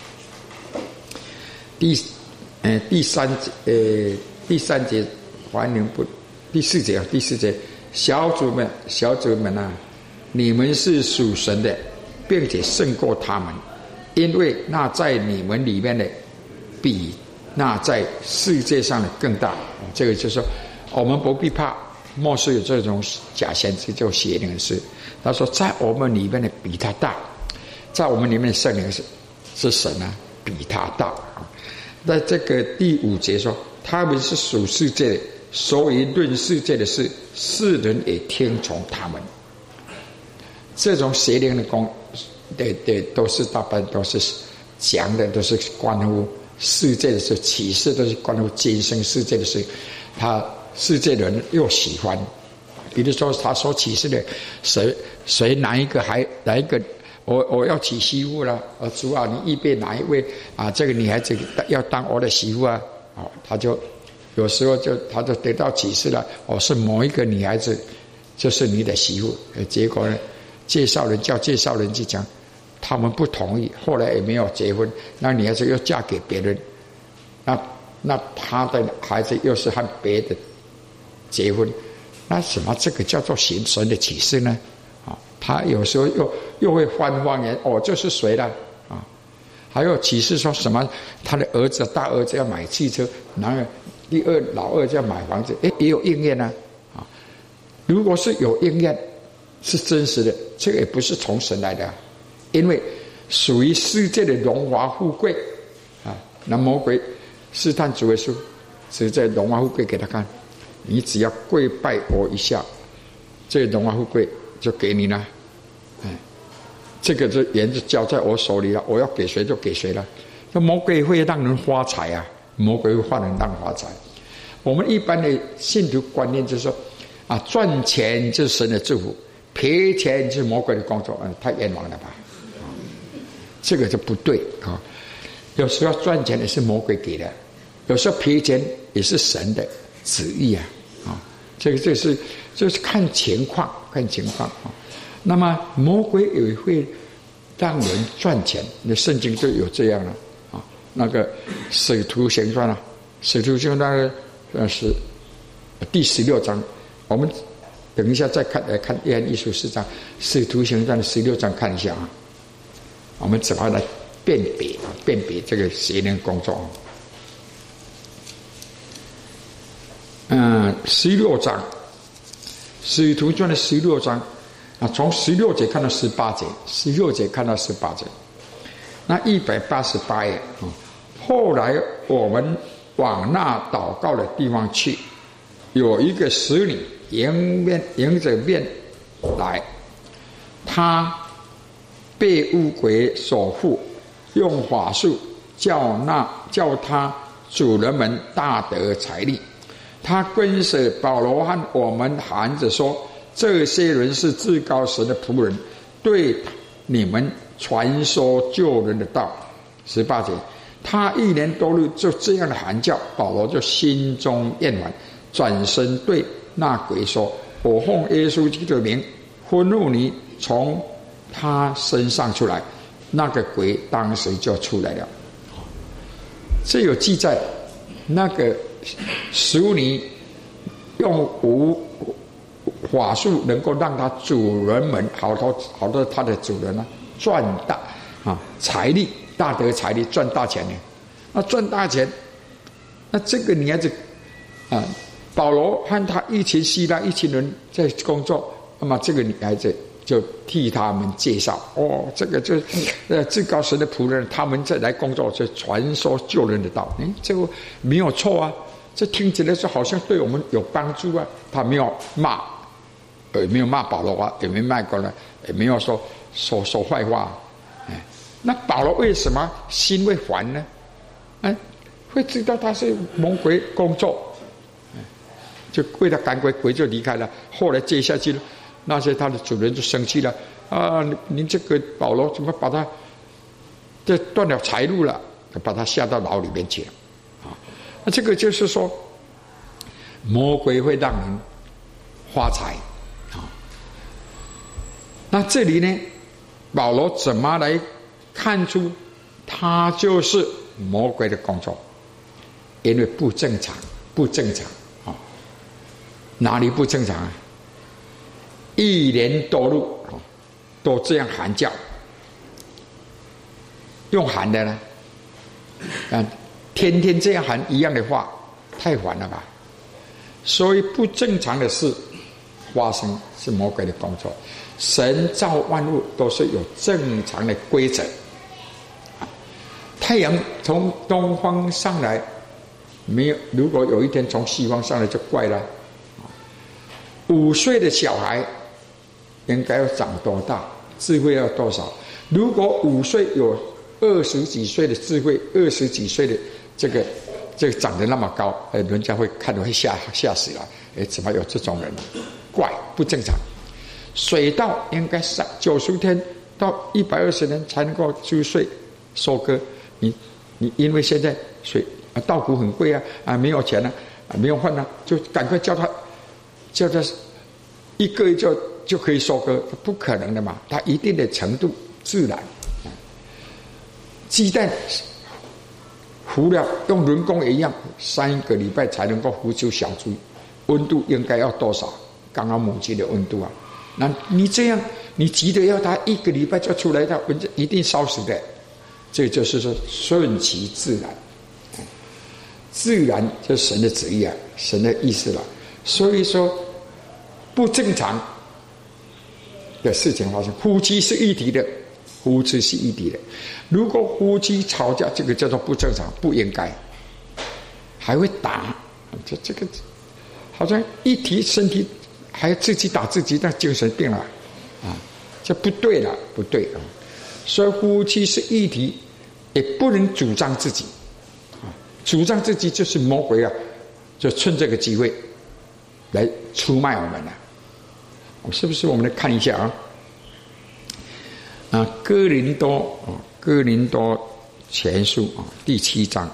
第三节还灵不？第4节，小子们你们是属神的，并且胜过他们，因为那在你们里面的比那在世界上的更大。这个就是说，我们不必怕，莫是有这种假先知就邪灵的事。他说，在我们里面的比他大，在我们里面的圣灵是神比他大。在这个第5节说，他们是属世界的，所以论世界的事，世人也听从他们。这种邪灵的功，都是大半都是讲的，都是关乎世界的事，启示都是关乎今生世界的事。他世界人又喜欢，比如说他所启示的，谁哪一个我要娶媳妇了，主啊，你预备哪一位这个女孩子要当我的媳妇他就有时候他就得到启示了，是某一个女孩子就是你的媳妇。结果呢，介绍人去讲，他们不同意，后来也没有结婚，那女孩子又嫁给别人，那他的孩子又是和别的结婚，那什么这个叫做神的启示呢？他有时候又会翻方言，这是谁了还有启示说什么他的大儿子要买汽车，然后老二就要买房子，也有应验如果是有应验是真实的，这个也不是从神来的因为属于世界的荣华富贵那魔鬼试探主耶稣，只在荣华富贵给他看，你只要跪拜我一下，这荣华富贵就给你了这个盐就交在我手里了，我要给谁就给谁了。那魔鬼会让人发财啊，魔鬼会让人发财。我们一般的信徒观念就是说，赚钱就是神的祝福，赔钱就是魔鬼的工作，太冤枉了吧？这个就不对啊。有时候赚钱也是魔鬼给的，有时候赔钱也是神的旨意啊。这个就是看情况啊。那么魔鬼也会让人赚钱，那圣经就有这样了啊。那个使徒行传啊，使徒行传是第16章，我们等一下再来看约翰一书4章，使徒行传的16章看一下啊。我们怎么来辨别这个邪灵工作？16章，使徒行传的16章。从16节看到18节，16节看到18节，那188页。后来我们往那祷告的地方去，有一个使女迎着面来，她被污鬼所附，用法术叫他主人们大得财力。他跟随保罗和我们喊着说，这些人是至高神的仆人，对你们传说救人的道。18节，他1年多日就这样的喊叫，保罗就心中厌烦，转身对那鬼说，我奉耶稣基督的名吩咐你从他身上出来。那个鬼当时就出来了。这有记载，那个使女用法术能够让他主人们好多他的主人赚大财力，大得财力，赚大钱呢。那赚大钱，那这个女孩子保罗和他一群希腊一群人在工作，那么这个女孩子就替他们介绍，这个就是至高神的仆人，他们再来工作，就传说救人的道。这个没有错啊，这听起来就好像对我们有帮助啊。他没有骂，也没有骂保罗啊，也没骂过来，也没有说坏话。那保罗为什么心会烦呢？会知道他是魔鬼工作，就为了赶鬼，鬼就离开了。后来接下去了，那些他的主人就生气了您这个保罗怎么把他这断了财路了，把他下到牢里面去了那这个就是说，魔鬼会让人发财那这里呢，保罗怎么来看出他就是魔鬼的工作？因为不正常哪里不正常啊？1年多日都这样喊叫，用喊的呢天天这样喊一样的话，太烦了吧？所以不正常的事发生是魔鬼的工作。神造万物都是有正常的规则。太阳从东方上来，没有，如果有一天从西方上来就怪了。5岁的小孩应该要长多大？智慧要多少？如果5岁有20几岁的智慧，20几岁的这个长得那么高，人家会看得会吓死了。怎么有这种人？怪，不正常。水稻应该90天到120年才能够收穗收割。你因为现在稻谷很贵啊，没有钱没有饭就赶快叫他一个月就可以收割，不可能的嘛。它一定的程度自然。鸡蛋孵了用人工也一样，3个礼拜才能够孵出小猪，温度应该要多少？刚刚母鸡的温度那你这样，你急着要它1个礼拜就出来，它一定烧死的。这就是说顺其自然，自然就是神的旨意神的意思了。所以说不正常的事情发生，夫妻是一体的，如果夫妻吵架，这个叫做不正常，不应该，还会打，这个好像一提身体还自己打自己，那精神病了这不对了，不对啊！所以夫妻是一体，也不能主张自己啊，主张自己就是魔鬼啊，就趁这个机会来出卖我们了。是不是？我们来看一下哥林多前书第7章。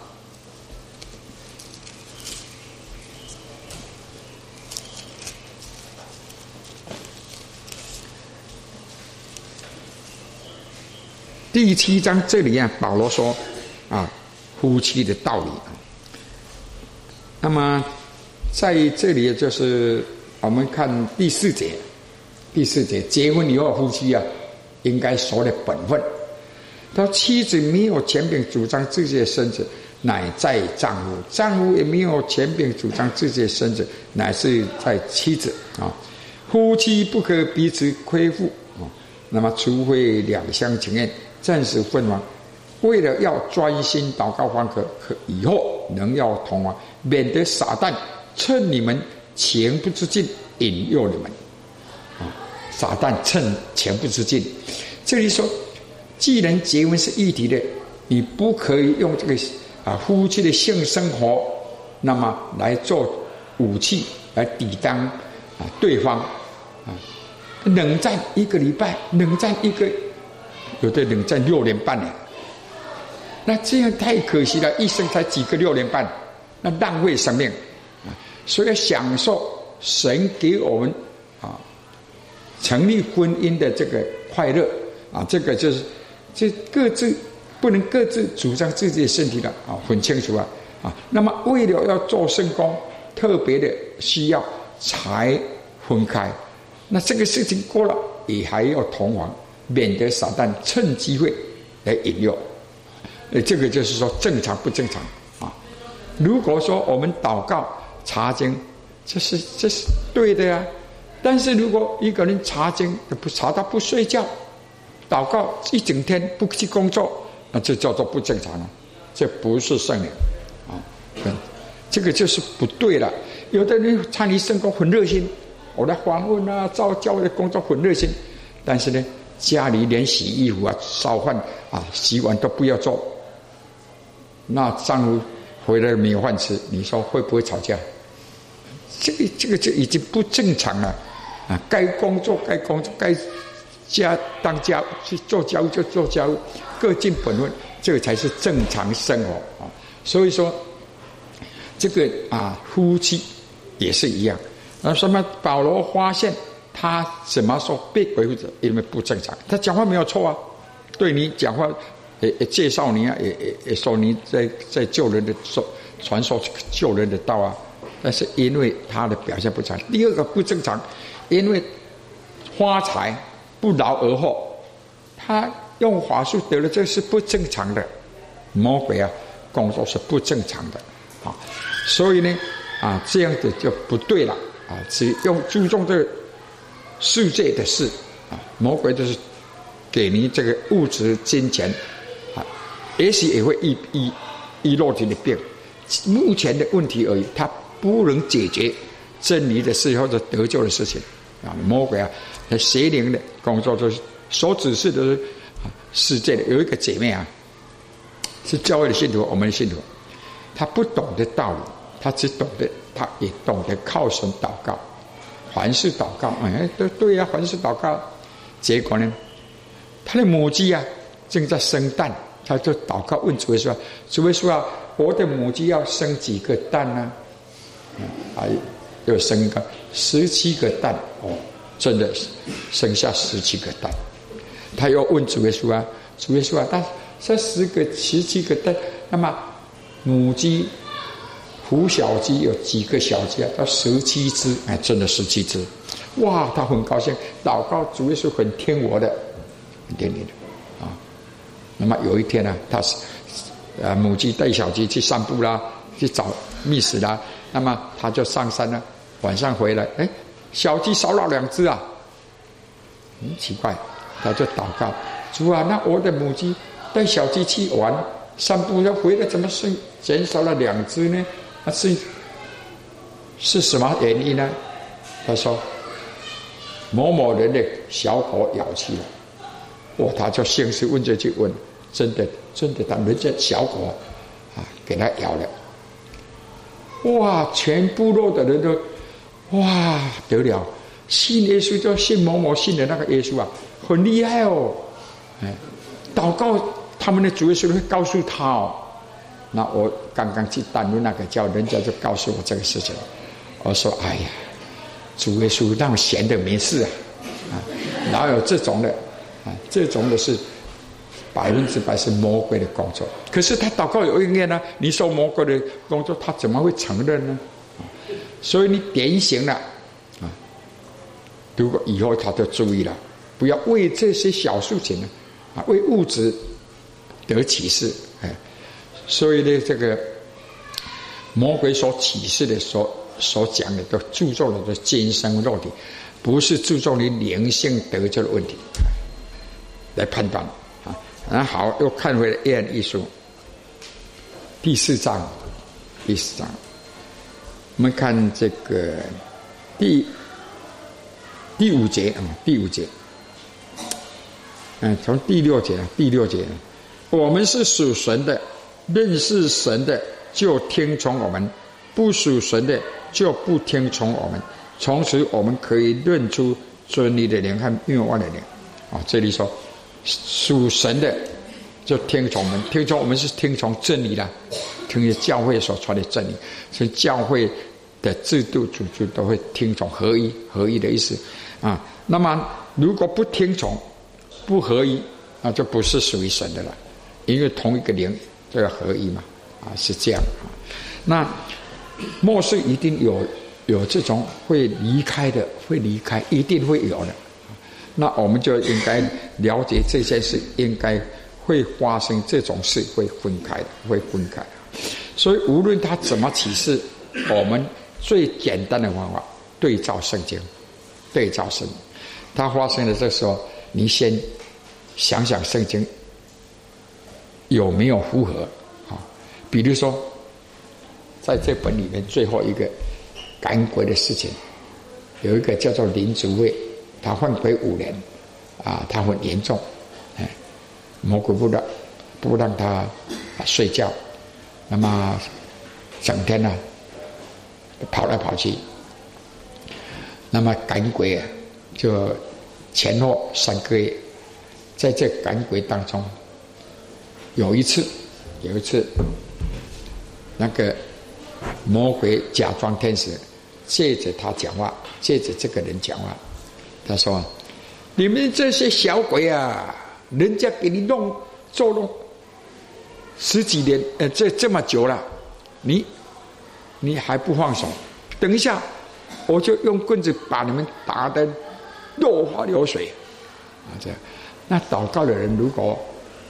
第7章这里保罗说夫妻的道理。那么在这里就是我们看第4节，结婚以后夫妻应该守的本分。他说妻子没有权柄主张自己的身子，乃在丈夫；丈夫也没有权柄主张自己的身子，乃是在妻子夫妻不可彼此亏负那么除非两厢情愿，暂时分亡，为了要专心祷告方可以后能要同亡，免得撒旦趁你们情不自禁引诱你们撒旦趁情不自禁。这里说既然结婚是一体的，你不可以用这个夫妻的性生活那么来做武器来抵挡对方冷战1个礼拜，冷战有的冷战6年半呢，那这样太可惜了，一生才几个6年半，那浪费生命所以要享受神给我们成立婚姻的这个快乐这个就是这各自不能各自主张自己的身体的很清楚那么为了要做圣工，特别的需要才分开，那这个事情过了也还要同房，免得撒旦趁机会来引诱。这个就是说正常不正常如果说我们祷告查经，这是对的呀。但是如果一个人查经查到不睡觉，祷告一整天不去工作，那这叫做不正常了，这不是圣灵这个就是不对了。有的人参与圣工很热心，我来访问照教会的工作很热心，但是呢家里连洗衣服烧饭洗碗都不要做，那丈夫回来没有饭吃，你说会不会吵架？这个就已经不正常了该工作该当家去做家务就做家务，各尽本分，这个才是正常生活所以说这个夫妻也是一样。什么保罗发现他怎么说被鬼附着，因为不正常。他讲话没有错对你讲话也介绍你也说你在救人的传说救人的道但是因为他的表现不正常。第二个不正常，因为发财不劳而获，他用法术得了，这是不正常的。魔鬼工作是不正常的所以呢这样子就不对了只用注重这个世界的事魔鬼就是给你这个物质金钱也许也会医肉体的病，目前的问题而已，他不能解决真理的事或者得救的事情魔鬼邪灵的工作就是所指示的是世界的。有一个姐妹是教会的信徒，我们的信徒，她不懂得道理，她只懂得，她也懂得靠神祷告，凡事祷告对凡事祷告。结果呢她的母鸡正在生蛋，她就祷告问主耶稣主耶稣我的母鸡要生几个蛋呢又生个17个蛋真的生下17个蛋。他又问主耶稣主耶稣但这17个蛋，那么母鸡孵小鸡有几个小鸡到17只真的17只。哇，他很高兴，祷告主耶稣很听我的，很听你的那么有一天他母鸡带小鸡去散步啦，去找觅食啦，那么他就上山了，晚上回来小鸡少了2只很奇怪，他就祷告主那我的母鸡带小鸡去玩散步要回来，怎么是减少了2只呢？是什么原因呢？他说某某人的小狗咬去了，哇，他就兴师问罪去问，真的，他人家小狗啊给他咬了，哇，全部落的人都哇得了，信耶稣就信某某信的那个耶稣啊，很厉害哦，祷告他们的主耶稣会告诉他哦。那我刚刚去担任那个教，人家就告诉我这个事情，我说哎呀，主耶稣让我闲的没事啊，哪有这种的啊？这种的是100%是魔鬼的工作。可是他祷告有应验呢，你说魔鬼的工作，他怎么会承认呢？所以你点醒了啊，如果以后他就注意了，不要为这些小事情呢啊，为物质得启示，所以呢，这个魔鬼所启示的所讲的，都注重的是今生肉体，不是注重你灵性得救的问题来判断啊。那好，又看回了约翰一书第4章，我们看这个第5节啊，第5节，从第6节，我们是属神的。认识神的就听从我们，不属神的就不听从我们。从此我们可以认出尊离的灵和谬妄的灵。这里说属神的就听从我们，听从我们是听从真理啦，听从教会所传的真理，所以教会的制度组织都会听从合一的意思啊。那么如果不听从不合一，那就不是属于神的了，因为同一个灵。这个合一嘛，是这样啊。那末世一定有这种会离开的，一定会有的。那我们就应该了解这件事，应该会发生这种事，会分开。所以无论他怎么启示，我们最简单的方法，对照圣经。他发生的这时候，你先想想圣经有没有符合啊？比如说，在这本里面最后一个赶鬼的事情，有一个叫做林主卫，他犯规5年，他很严重，魔鬼不让他睡觉，那么整天跑来跑去，那么赶鬼就前后3个月，在这赶鬼当中。有一次，那个魔鬼假装天使，借着他讲话，借着这个人讲话，他说：“你们这些小鬼啊，人家给你捉弄10几年，这么久了，你还不放手？等一下，我就用棍子把你们打得落花流水。”这样，那祷告的人如果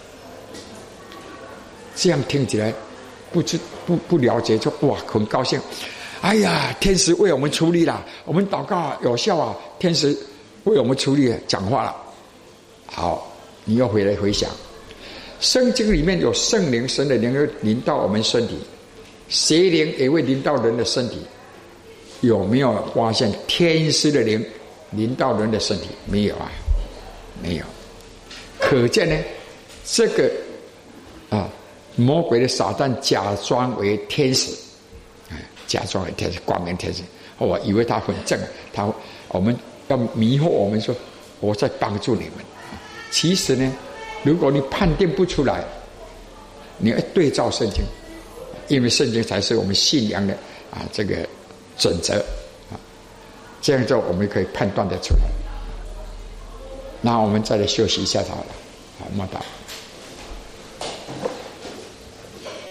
这样听起来不了解，就哇很高兴，哎呀，天使为我们出力了，我们祷告有效啊，天使为我们出力讲话了。好，你要回来回想，圣经里面有圣灵，神的灵临到我们身体，邪灵也会临到人的身体，有没有发现天使的灵临到人的身体？没有啊，没有。可见呢，这个魔鬼的撒旦假装为天使，光明天使，我以为他很正，我们要迷惑我们说我在帮助你们。其实呢，如果你判定不出来，你要对照圣经，因为圣经才是我们信仰的这个准则这样做我们可以判断得出来。那我们再来休息一下好了，好，莫打。